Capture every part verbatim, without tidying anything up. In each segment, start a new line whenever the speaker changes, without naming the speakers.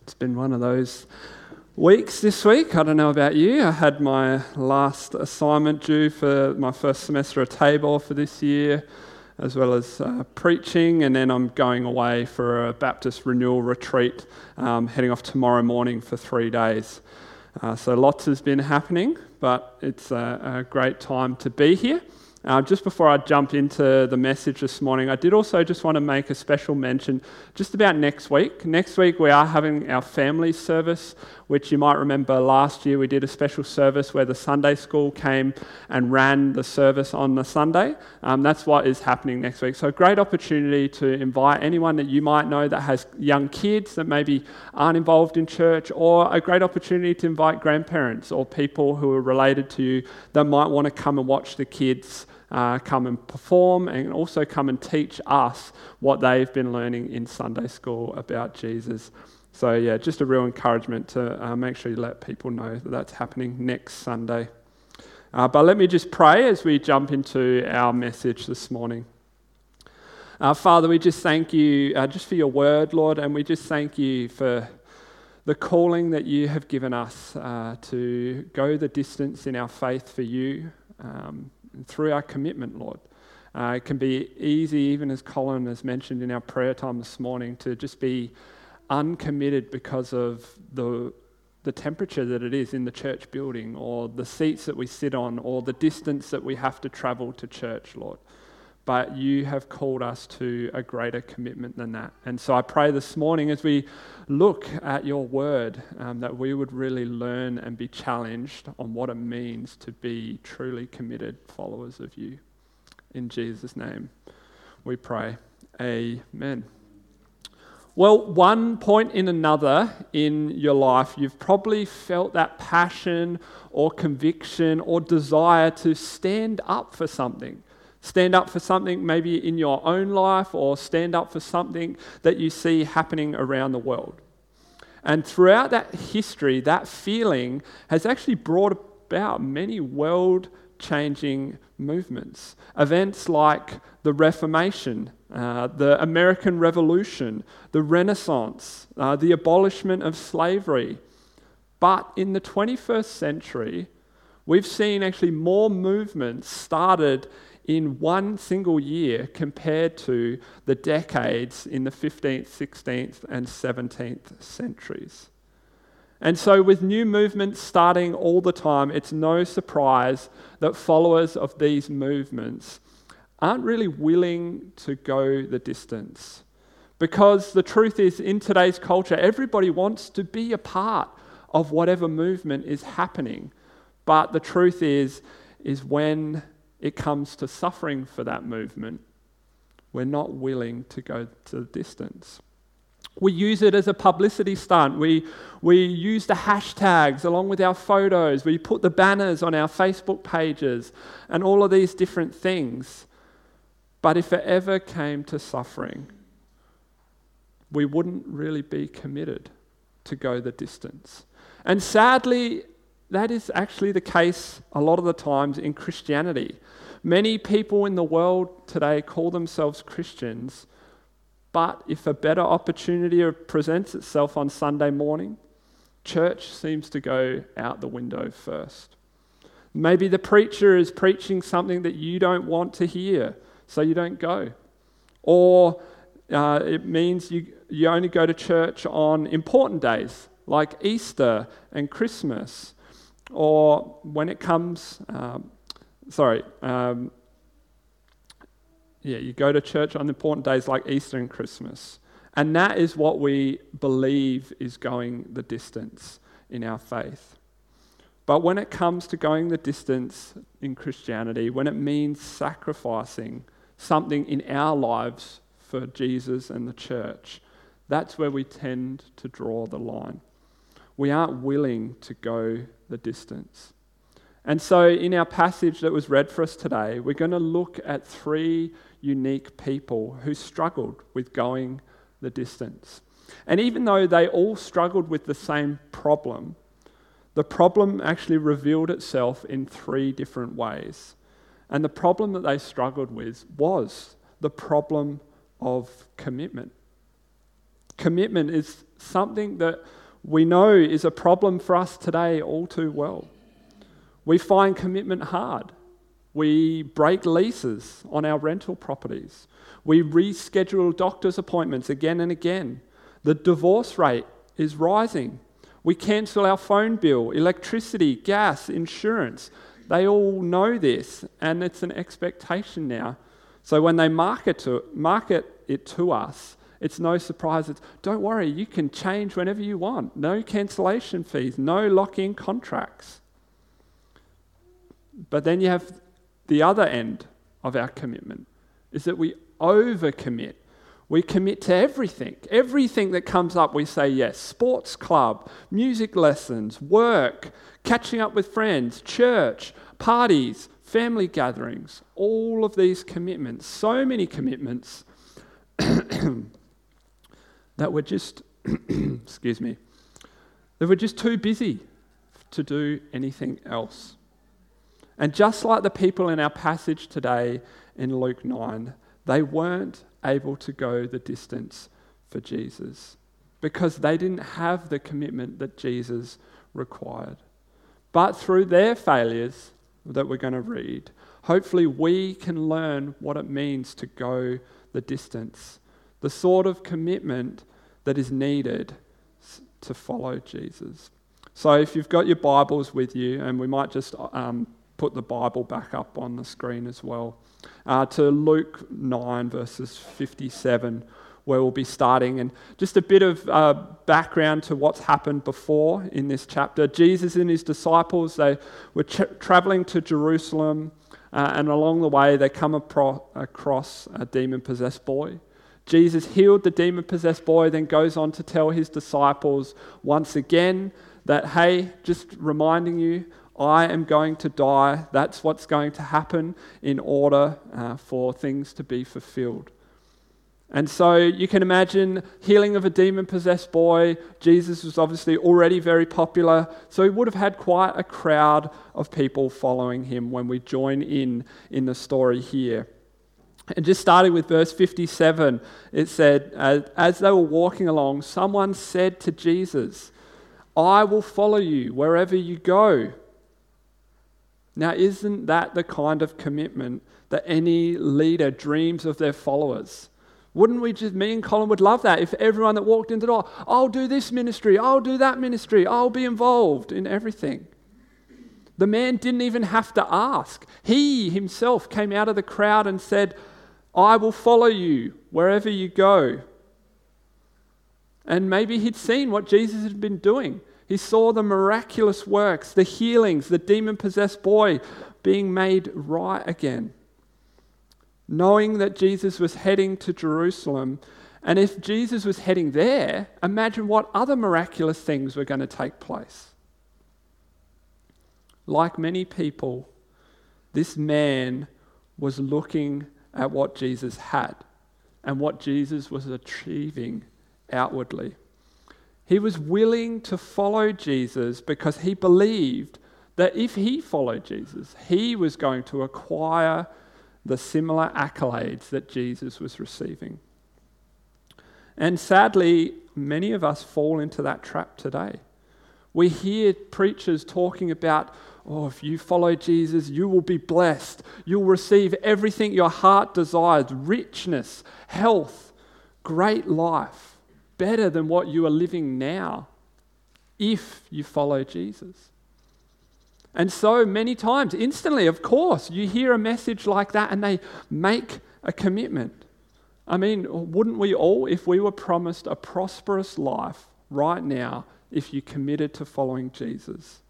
It's been one of those weeks this week. I don't know about you. I had my last assignment due for my first semester of Tabor for this year, as well as uh, preaching, and then I'm going away for a Baptist renewal retreat, um, heading off tomorrow morning for three days. Uh, so lots has been happening, but it's a, a great time to be here. Uh, just before I jump into the message this morning, I did also just want to make a special mention just about next week. Next week we are having our family service, which you might remember last year we did a special service where the Sunday school came and ran the service on the Sunday. Um, that's what is happening next week. So a great opportunity to invite anyone that you might know that has young kids that maybe aren't involved in church, or a great opportunity to invite grandparents or people who are related to you that might want to come and watch the kids Uh, come and perform, and also come and teach us what they've been learning in Sunday school about Jesus. So yeah, just a real encouragement to uh, make sure you let people know that that's happening next Sunday. Uh, but let me just pray as we jump into our message this morning. Uh, Father, we just thank you uh, just for your word, Lord, and we just thank you for the calling that you have given us uh, to go the distance in our faith for you. Um, Through our commitment, Lord. Uh, it can be easy, even as Colin has mentioned in our prayer time this morning, to just be uncommitted because of the the temperature that it is in the church building, or the seats that we sit on, or the distance that we have to travel to church, Lord. But you have called us to a greater commitment than that. And so I pray this morning as we look at your word, um, that we would really learn and be challenged on what it means to be truly committed followers of you. In Jesus' name we pray. Amen. Well, one point in another in your life, you've probably felt that passion or conviction or desire to stand up for something. Stand up for something maybe in your own life, or stand up for something that you see happening around the world. And throughout that history, that feeling has actually brought about many world-changing movements. Events like the Reformation, uh, the American Revolution, the Renaissance, uh, the abolishment of slavery. But in the twenty-first century, we've seen actually more movements started in one single year compared to the decades in the fifteenth, sixteenth, and seventeenth centuries. And so with new movements starting all the time, it's no surprise that followers of these movements aren't really willing to go the distance. Because the truth is, in today's culture, everybody wants to be a part of whatever movement is happening. But the truth is, is when it comes to suffering for that movement, we're not willing to go to the distance. We use it as a publicity stunt. We we use the hashtags along with our photos. We put the banners on our Facebook pages and all of these different things. But if it ever came to suffering, we wouldn't really be committed to go the distance. And sadly, that is actually the case a lot of the times in Christianity. Many people in the world today call themselves Christians, but if a better opportunity presents itself on Sunday morning, church seems to go out the window first. Maybe the preacher is preaching something that you don't want to hear, so you don't go. Or uh, it means you, you only go to church on important days, like Easter and Christmas. Or when it comes, um, sorry, um, yeah, you go to church on important days like Easter and Christmas. And that is what we believe is going the distance in our faith. But when it comes to going the distance in Christianity, when it means sacrificing something in our lives for Jesus and the church, that's where we tend to draw the line. We aren't willing to go the distance. And so in our passage that was read for us today, we're going to look at three unique people who struggled with going the distance. And even though they all struggled with the same problem, the problem actually revealed itself in three different ways. And the problem that they struggled with was the problem of commitment. Commitment is something that we know is a problem for us today all too well. We find commitment hard. We break leases on our rental properties. We reschedule doctor's appointments again and again. The divorce rate is rising. We cancel our phone bill, electricity, gas, insurance. They all know this, and it's an expectation now. So when they market to market it to us, it's no surprise. It's, don't worry, you can change whenever you want. No cancellation fees, no lock-in contracts. But then you have the other end of our commitment, is that we overcommit. We commit to everything. Everything that comes up, we say yes. Sports club, music lessons, work, catching up with friends, church, parties, family gatherings, all of these commitments, so many commitments that we're just, excuse me, that we're just too busy to do anything else. And just like the people in our passage today in Luke nine, they weren't able to go the distance for Jesus because they didn't have the commitment that Jesus required. But through their failures that we're going to read, hopefully we can learn what it means to go the distance, the sort of commitment that is needed to follow Jesus. So if you've got your Bibles with you, and we might just um, put the Bible back up on the screen as well, uh, to Luke nine verses fifty-seven, where we'll be starting. And just a bit of uh, background to what's happened before in this chapter. Jesus and his disciples, they were tra- traveling to Jerusalem, uh, and along the way they come apro- across a demon-possessed boy. Jesus healed the demon-possessed boy, then goes on to tell his disciples once again that, hey, just reminding you, I am going to die. That's what's going to happen in order uh, for things to be fulfilled. And so you can imagine healing of a demon-possessed boy. Jesus was obviously already very popular, so he would have had quite a crowd of people following him when we join in in the story here. And just starting with verse fifty-seven, it said, as they were walking along, someone said to Jesus, I will follow you wherever you go. Now, isn't that the kind of commitment that any leader dreams of their followers? Wouldn't we just, me and Colin would love that if everyone that walked in the door, I'll do this ministry, I'll do that ministry, I'll be involved in everything. The man didn't even have to ask. He himself came out of the crowd and said, I will follow you wherever you go. And maybe he'd seen what Jesus had been doing. He saw the miraculous works, the healings, the demon-possessed boy being made right again. Knowing that Jesus was heading to Jerusalem, and if Jesus was heading there, imagine what other miraculous things were going to take place. Like many people, this man was looking at what Jesus had and what Jesus was achieving outwardly. He was willing to follow Jesus because he believed that if he followed Jesus, he was going to acquire the similar accolades that Jesus was receiving. And sadly, many of us fall into that trap today. We hear preachers talking about, oh, if you follow Jesus, you will be blessed. You'll receive everything your heart desires, richness, health, great life. Better than what you are living now if you follow Jesus. And so many times, instantly, of course, you hear a message like that and they make a commitment. I mean, wouldn't we all, if we were promised a prosperous life right now, if you committed to following Jesus?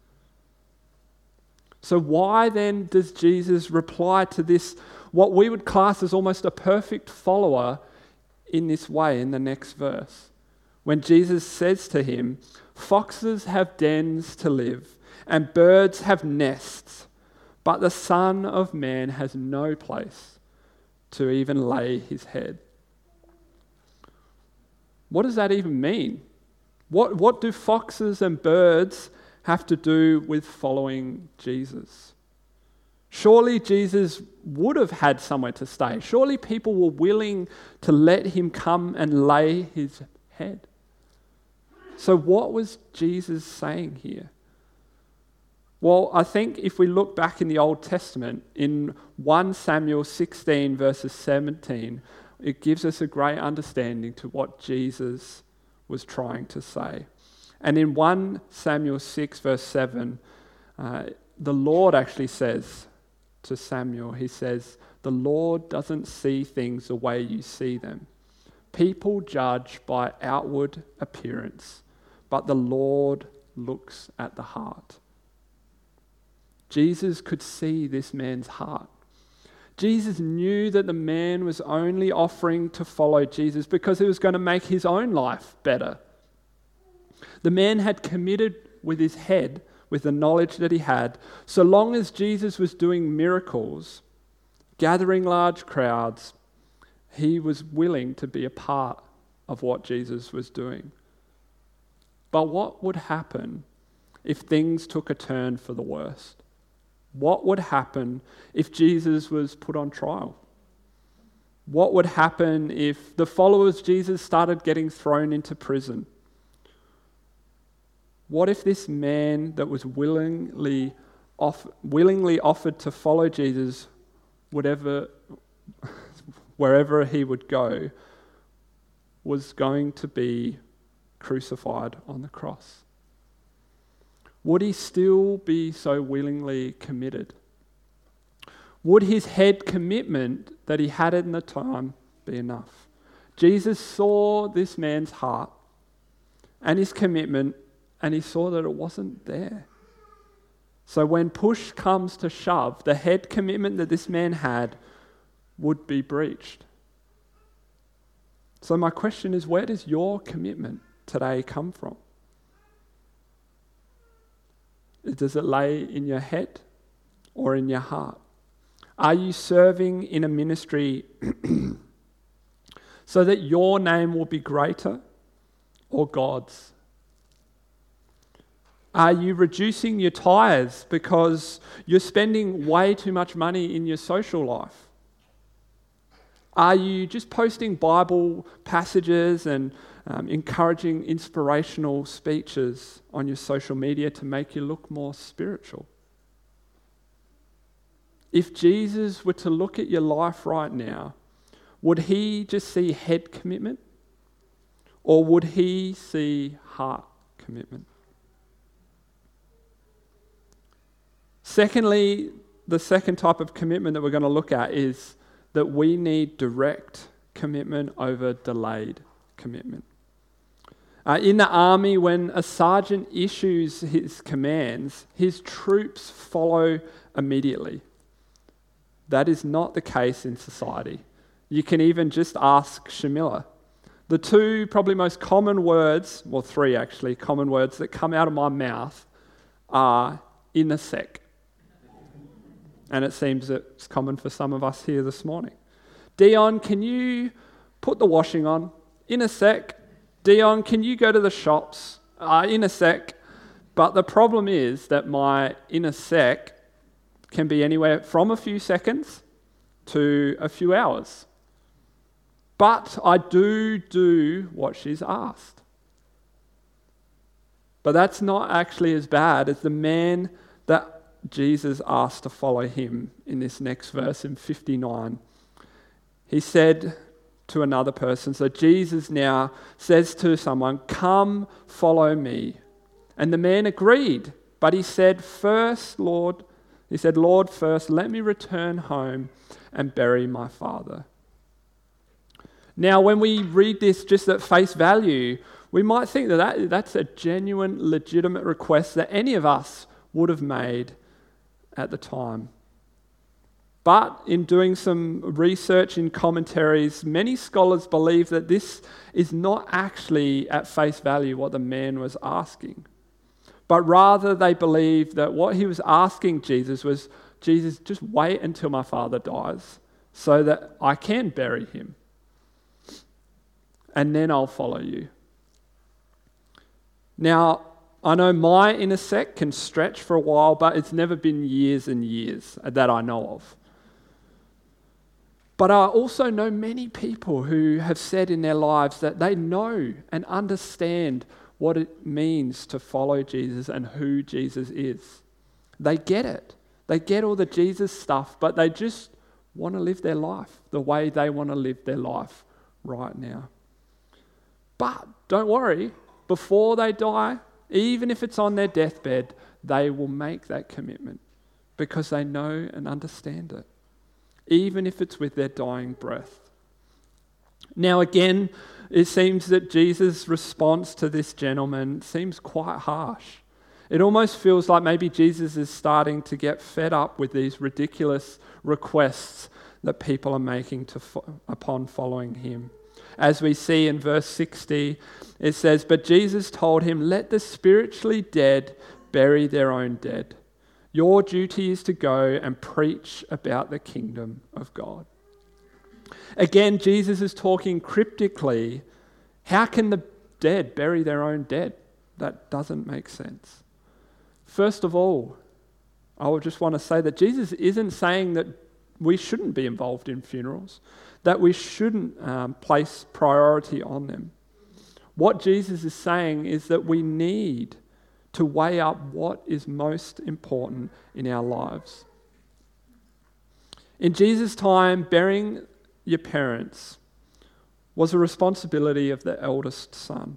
So why then does Jesus reply to this, what we would class as almost a perfect follower, in this way in the next verse? When Jesus says to him, foxes have dens to live, and birds have nests, but the Son of Man has no place to even lay his head. What does that even mean? What, what do foxes and birds have to do with following Jesus? Surely Jesus would have had somewhere to stay. Surely people were willing to let him come and lay his head. So what was Jesus saying here? Well, I think if we look back in the Old Testament, in First Samuel sixteen verses seventeen, it gives us a great understanding to what Jesus was trying to say. And in First Samuel six verse seven, uh, the Lord actually says to Samuel, he says, "The Lord doesn't see things the way you see them. People judge by outward appearance, but the Lord looks at the heart." Jesus could see this man's heart. Jesus knew that the man was only offering to follow Jesus because it was going to make his own life better. The man had committed with his head, with the knowledge that he had, so long as Jesus was doing miracles, gathering large crowds, he was willing to be a part of what Jesus was doing. But what would happen if things took a turn for the worst? What would happen if Jesus was put on trial? What would happen if the followers of Jesus started getting thrown into prison? What if this man that was willingly off, willingly offered to follow Jesus, whatever, wherever he would go, was going to be crucified on the cross? Would he still be so willingly committed? Would his head commitment that he had in the time be enough? Jesus saw this man's heart and his commitment, and he saw that it wasn't there. So when push comes to shove, the head commitment that this man had would be breached. So my question is, where does your commitment today come from? Does it lay in your head or in your heart? Are you serving in a ministry so that your name will be greater or God's? Are you reducing your tithes because you're spending way too much money in your social life? Are you just posting Bible passages and um, encouraging inspirational speeches on your social media to make you look more spiritual? If Jesus were to look at your life right now, would he just see head commitment, or would he see heart commitment? Secondly, the second type of commitment that we're going to look at is that we need direct commitment over delayed commitment. Uh, in the army, when a sergeant issues his commands, his troops follow immediately. That is not the case in society. You can even just ask Shamila. The two probably most common words, well three actually, common words that come out of my mouth are "in a sec." And it seems it's common for some of us here this morning. Dion, can you put the washing on? In a sec. Dion, can you go to the shops? Uh, in a sec. But the problem is that my in a sec can be anywhere from a few seconds to a few hours. But I do do what she's asked. But that's not actually as bad as the man that Jesus asked to follow him in this next verse in fifty-nine. He said to another person, so Jesus now says to someone, "Come, follow me." And the man agreed, but he said, first, Lord, he said, Lord, first, let me return home and bury my father. Now, when we read this just at face value, we might think that, that that's a genuine, legitimate request that any of us would have made at the time. But in doing some research in commentaries, many scholars believe that this is not actually at face value what the man was asking. But rather they believe that what he was asking Jesus was, Jesus, just wait until my father dies so that I can bury him. And then I'll follow you. Now, I know my inner sec can stretch for a while, but it's never been years and years that I know of. But I also know many people who have said in their lives that they know and understand what it means to follow Jesus and who Jesus is. They get it. They get all the Jesus stuff, but they just want to live their life the way they want to live their life right now. But don't worry, before they die, even if it's on their deathbed, they will make that commitment because they know and understand it, even if it's with their dying breath. Now again, it seems that Jesus' response to this gentleman seems quite harsh. It almost feels like maybe Jesus is starting to get fed up with these ridiculous requests that people are making to fo- upon following him. As we see in verse sixty, it says, "But Jesus told him, 'Let the spiritually dead bury their own dead. Your duty is to go and preach about the kingdom of God.'" Again, Jesus is talking cryptically. How can the dead bury their own dead? That doesn't make sense. First of all, I would just want to say that Jesus isn't saying that we shouldn't be involved in funerals, that we shouldn't um, place priority on them. What Jesus is saying is that we need to weigh up what is most important in our lives. In Jesus' time, burying your parents was a responsibility of the eldest son.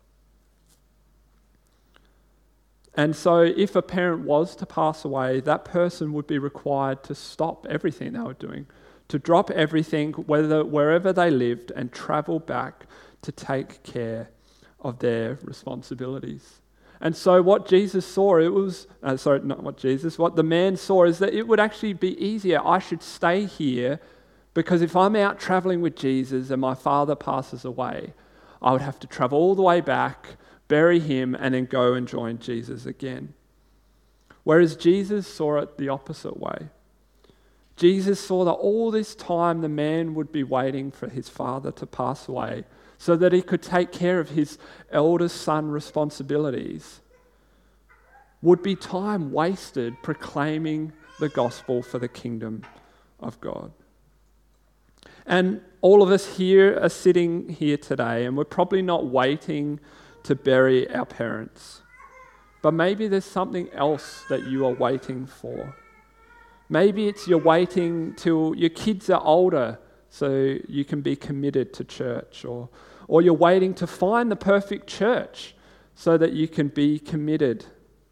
And so if a parent was to pass away, that person would be required to stop everything they were doing, to drop everything, whether wherever they lived, and travel back to take care of their responsibilities. And so what Jesus saw, it was, uh, sorry, not what Jesus, what the man saw is that it would actually be easier. I should stay here because if I'm out traveling with Jesus and my father passes away, I would have to travel all the way back, bury him, and then go and join Jesus again. Whereas Jesus saw it the opposite way. Jesus saw that all this time the man would be waiting for his father to pass away so that he could take care of his eldest son responsibilities, would be time wasted proclaiming the gospel for the kingdom of God. And all of us here are sitting here today, and we're probably not waiting to bury our parents. But maybe there's something else that you are waiting for. Maybe it's you're waiting till your kids are older so you can be committed to church, or, or you're waiting to find the perfect church so that you can be committed.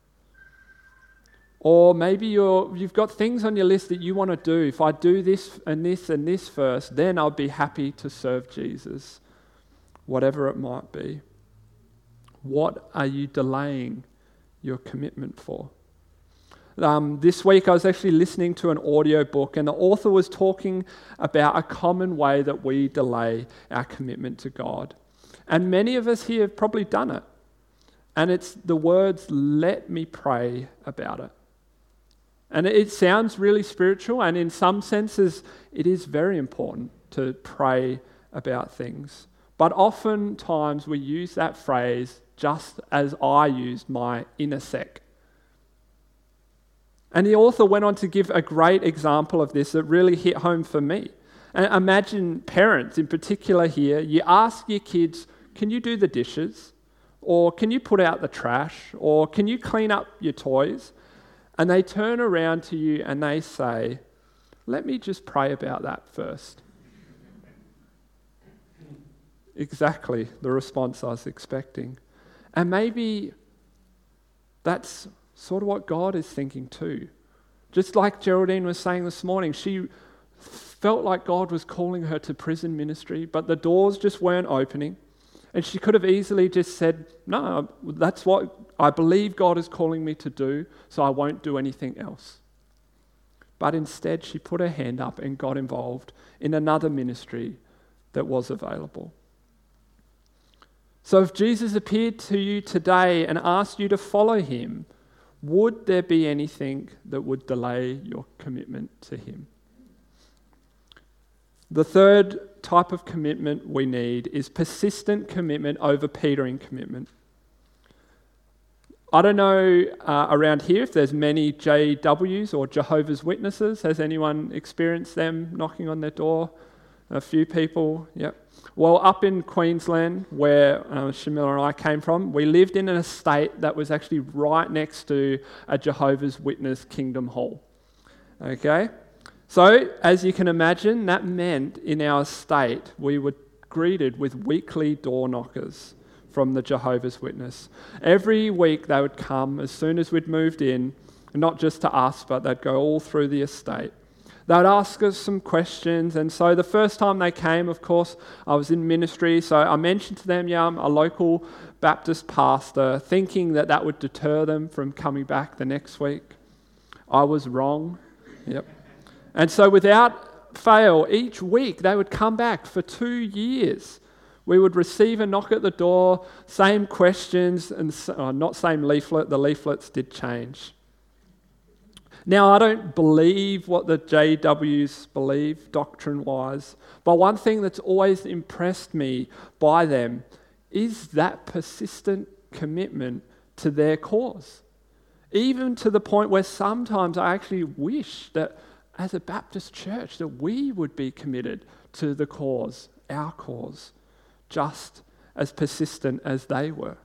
Or maybe you're, you've got things on your list that you want to do. If I do this and this and this first, then I'll be happy to serve Jesus, whatever it might be. What are you delaying your commitment for? Um, this week I was actually listening to an audio book, and the author was talking about a common way that we delay our commitment to God. And many of us here have probably done it. And it's the words, "Let me pray about it." And it sounds really spiritual, and in some senses it is very important to pray about things. But oftentimes we use that phrase just as I used my inner sec. And the author went on to give a great example of this that really hit home for me. And imagine parents in particular here, you ask your kids, can you do the dishes? Or can you put out the trash? Or can you clean up your toys? And they turn around to you and they say, let me just pray about that first. Exactly the response I was expecting. And maybe that's sort of what God is thinking too. Just like Geraldine was saying this morning, she felt like God was calling her to prison ministry, but the doors just weren't opening. And she could have easily just said, no, that's what I believe God is calling me to do, so I won't do anything else. But instead, she put her hand up and got involved in another ministry that was available. So if Jesus appeared to you today and asked you to follow him, would there be anything that would delay your commitment to him? The third type of commitment we need is persistent commitment over petering commitment. I don't know uh, around here if there's many J Ws or Jehovah's Witnesses. Has anyone experienced them knocking on their door? A few people, yep. Well, up in Queensland, where uh, Shamila and I came from, we lived in an estate that was actually right next to a Jehovah's Witness Kingdom Hall. Okay? So, as you can imagine, that meant in our estate we were greeted with weekly door knockers from the Jehovah's Witness. Every week they would come as soon as we'd moved in, not just to us, but they'd go all through the estate. They'd ask us some questions, and so the first time they came, of course, I was in ministry, so I mentioned to them, yeah, I'm a local Baptist pastor, thinking that that would deter them from coming back the next week. I was wrong. Yep. And so without fail, each week they would come back for two years. We would receive a knock at the door, same questions, and oh, not same leaflet, the leaflets did change. Now, I don't believe what the J Ws believe doctrine-wise, but one thing that's always impressed me by them is that persistent commitment to their cause. Even to the point where sometimes I actually wish that as a Baptist church that we would be committed to the cause, our cause, just as persistent as they were.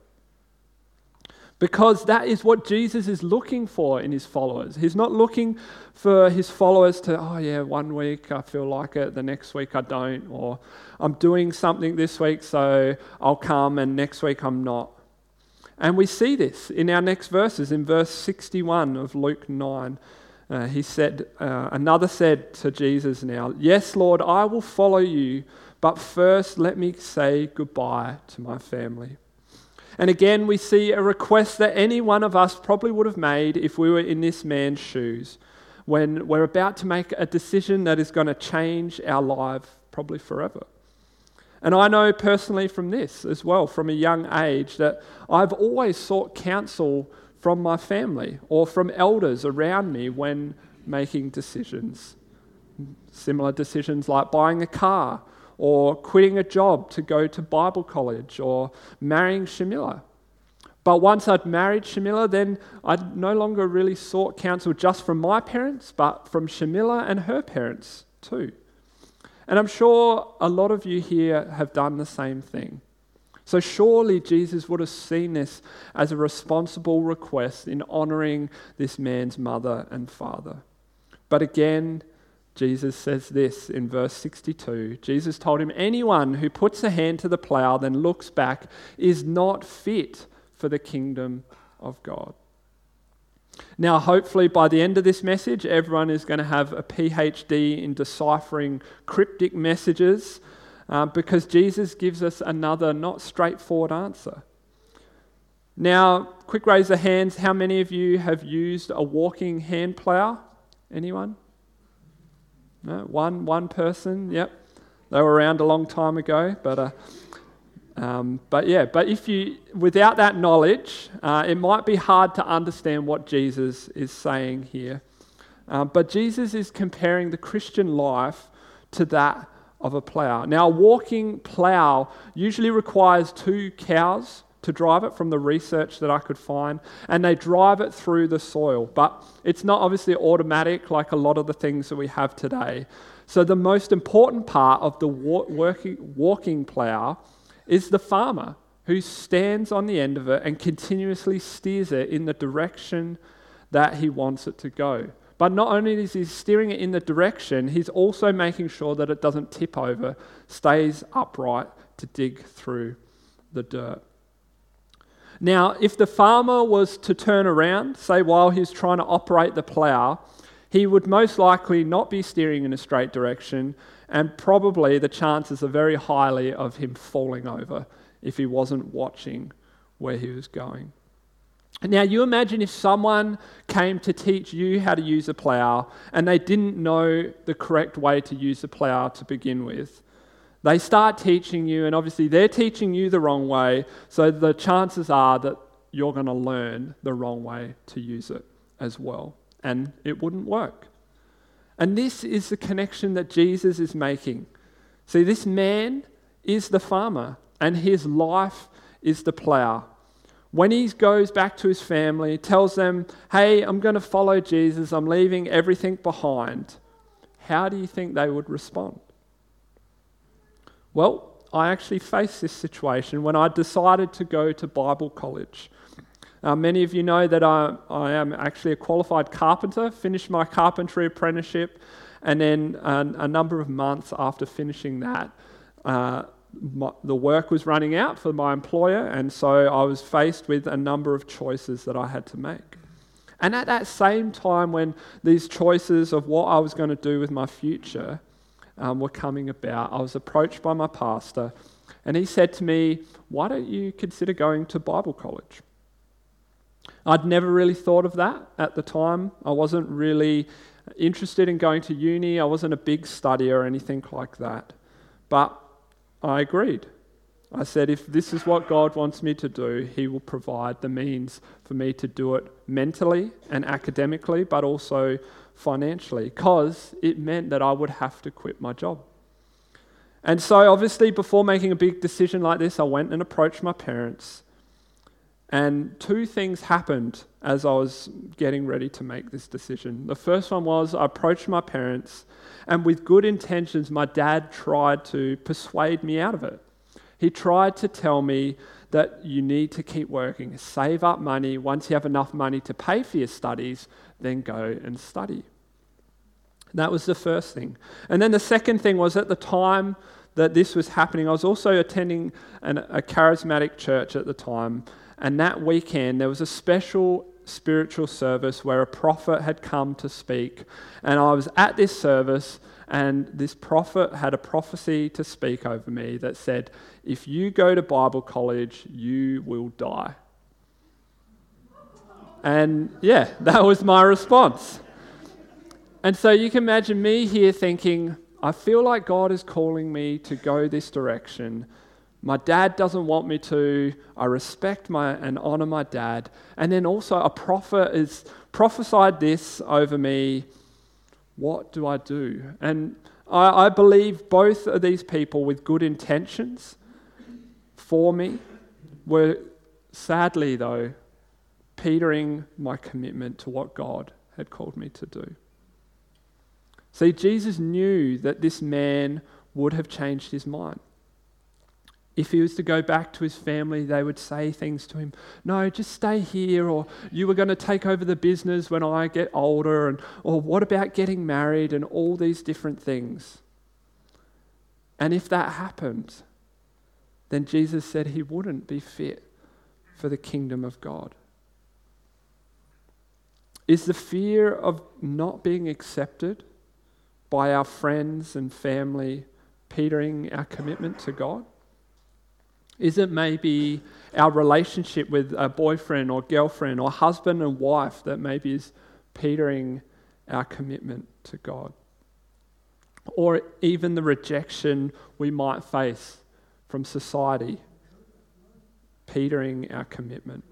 Because that is what Jesus is looking for in his followers. He's not looking for his followers to, oh yeah, one week I feel like it, the next week I don't, or I'm doing something this week so I'll come and next week I'm not. And we see this in our next verses. In verse sixty-one of Luke nine, uh, he said, uh, another said to Jesus now, "Yes, Lord, I will follow you, but first let me say goodbye to my family." And again, we see a request that any one of us probably would have made if we were in this man's shoes, when we're about to make a decision that is going to change our life probably forever. And I know personally from this as well, from a young age, that I've always sought counsel from my family or from elders around me when making decisions. Similar decisions like buying a car, or quitting a job to go to Bible college, or marrying Shamila. But once I'd married Shamila, then I no longer really sought counsel just from my parents, but from Shamila and her parents too. And I'm sure a lot of you here have done the same thing. So surely Jesus would have seen this as a responsible request in honouring this man's mother and father. But again, Jesus says this in verse sixty-two. Jesus told him, "Anyone who puts a hand to the plough then looks back is not fit for the kingdom of God." Now, hopefully by the end of this message, everyone is going to have a P H D in deciphering cryptic messages uh, because Jesus gives us another not straightforward answer. Now, quick raise of hands, how many of you have used a walking hand plough? Anyone? No, one one person, yep. They were around a long time ago, but uh, um, but yeah, but if you, without that knowledge, uh, it might be hard to understand what Jesus is saying here. Um, but Jesus is comparing the Christian life to that of a plough. Now, a walking plough usually requires two cows to drive it, from the research that I could find, and they drive it through the soil. But it's not obviously automatic like a lot of the things that we have today. So the most important part of the wa- working, walking plough is the farmer who stands on the end of it and continuously steers it in the direction that he wants it to go. But not only is he steering it in the direction, he's also making sure that it doesn't tip over, stays upright to dig through the dirt. Now, if the farmer was to turn around, say while he's trying to operate the plough, he would most likely not be steering in a straight direction, and probably the chances are very highly of him falling over if he wasn't watching where he was going. Now, you imagine if someone came to teach you how to use a plough and they didn't know the correct way to use the plough to begin with. They start teaching you, and obviously they're teaching you the wrong way, so the chances are that you're going to learn the wrong way to use it as well, and it wouldn't work. And this is the connection that Jesus is making. See, this man is the farmer, and his life is the plough. When he goes back to his family, tells them, "Hey, I'm going to follow Jesus, I'm leaving everything behind," how do you think they would respond? Well, I actually faced this situation when I decided to go to Bible college. Uh, many of you know that I, I am actually a qualified carpenter, finished my carpentry apprenticeship, and then uh, a number of months after finishing that, uh, my, the work was running out for my employer, and so I was faced with a number of choices that I had to make. And at that same time when these choices of what I was going to do with my future um, were coming about, I was approached by my pastor, and he said to me, "Why don't you consider going to Bible college?" I'd never really thought of that at the time. I wasn't really interested in going to uni. I wasn't a big studier or anything like that. But I agreed. I said, if this is what God wants me to do, he will provide the means for me to do it mentally and academically, but also financially, because it meant that I would have to quit my job. And so obviously before making a big decision like this, I went and approached my parents. And two things happened as I was getting ready to make this decision. The first one was I approached my parents, and with good intentions, my dad tried to persuade me out of it. He tried to tell me that you need to keep working, save up money. Once you have enough money to pay for your studies, then go and study. That was the first thing. And then the second thing was, at the time that this was happening, I was also attending an, a charismatic church at the time. And that weekend, there was a special spiritual service where a prophet had come to speak. And I was at this service, and this prophet had a prophecy to speak over me that said, if you go to Bible college, you will die. And yeah, that was my response. And so you can imagine me here thinking, I feel like God is calling me to go this direction. My dad doesn't want me to. I respect my and honor my dad. And then also a prophet has prophesied this over me. What do I do? And I, I believe both of these people with good intentions for me were sadly, though, petering my commitment to what God had called me to do. See, Jesus knew that this man would have changed his mind. If he was to go back to his family, they would say things to him, no, just stay here, or you were going to take over the business when I get older, and or what about getting married, and all these different things. And if that happened, then Jesus said he wouldn't be fit for the kingdom of God. Is the fear of not being accepted by our friends and family petering our commitment to God? Is it maybe our relationship with a boyfriend or girlfriend or husband and wife that maybe is petering our commitment to God? Or even the rejection we might face from society, petering our commitment?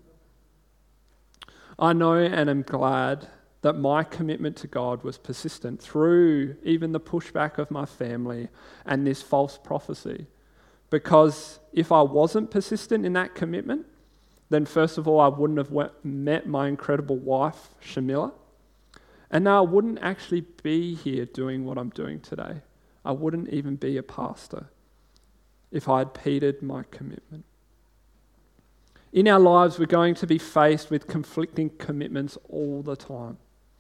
I know and am glad that my commitment to God was persistent through even the pushback of my family and this false prophecy. Because if I wasn't persistent in that commitment, then first of all, I wouldn't have met my incredible wife, Shamila. And now I wouldn't actually be here doing what I'm doing today. I wouldn't even be a pastor if I had petered my commitment. In our lives, we're going to be faced with conflicting commitments all the time.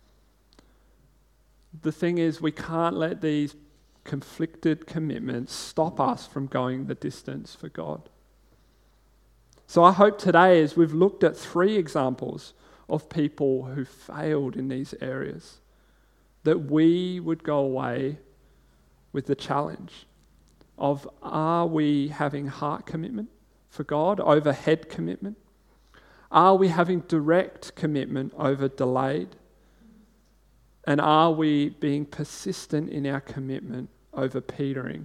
The thing is, we can't let these conflicted commitments stop us from going the distance for God. So I hope today, as we've looked at three examples of people who failed in these areas, that we would go away with the challenge of, are we having heart commitment for God over head commitment? Are we having direct commitment over delayed? And are we being persistent in our commitment over petering?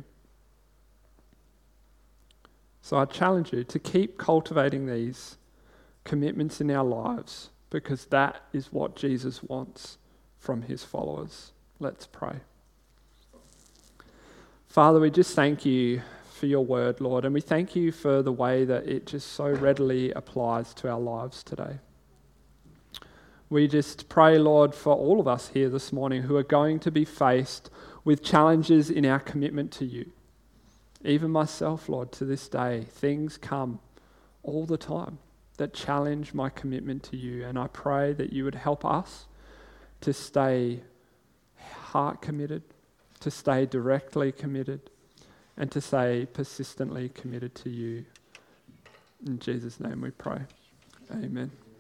So I challenge you to keep cultivating these commitments in our lives, because that is what Jesus wants from his followers. Let's pray. Father, we just thank you for your word, Lord, and we thank you for the way that it just so readily applies to our lives today. We just pray, Lord, for all of us here this morning who are going to be faced with challenges in our commitment to you, Even myself, Lord, to this day, things come all the time that challenge my commitment to you. And I pray that you would help us to stay heart committed, to stay directly committed, and to stay persistently committed to you. In Jesus' name we pray. Amen.